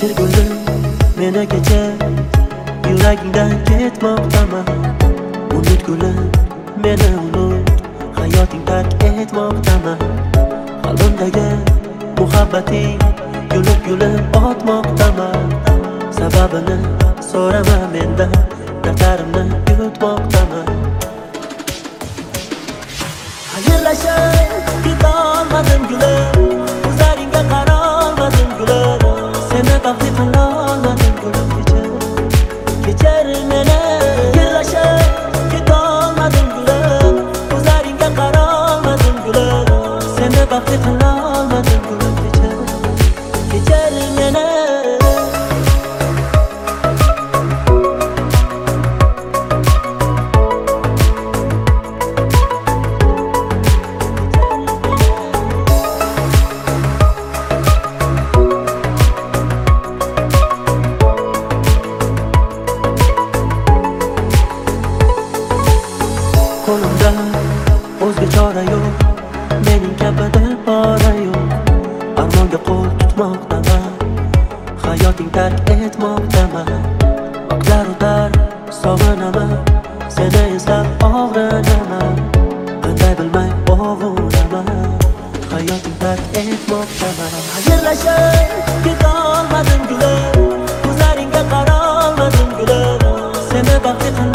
Kechir gulim, meni kechir, yuragingdan ketmoqdaman. Unut gulim, meni unut, hayoting tark etmoqdaman. Qalbimdagi muhabbating yulib otmoqdaman. Sababini so'rama mendan, daftarimni yutmoqdaman. Xayrlashib ketolmadim gulim, ko'zlaringga qarolmadim gulim. Seni baxtli qilolmadim gulim, kechir meni. Xayrlashib ketolmadim gulim, ko'zlaringga qarolmadim gulim. Seni baxtli qilolmadim gulim, kechir meni. Qo'limda o'zga chora yo'q, mening kabi dilpora yo'q. Armonga qo'l tutmoqdaman, hayoting tark etmoqdaman. Vaqtlar o'tar, sog'inaman, seni eslab og'rinaman. Qanday bilmay ovuraman, hayoting tark etmoqdaman. Xayrlashib ketolmadim gulim, ko'zlaringga qarolmadim gulim. Seni baxtli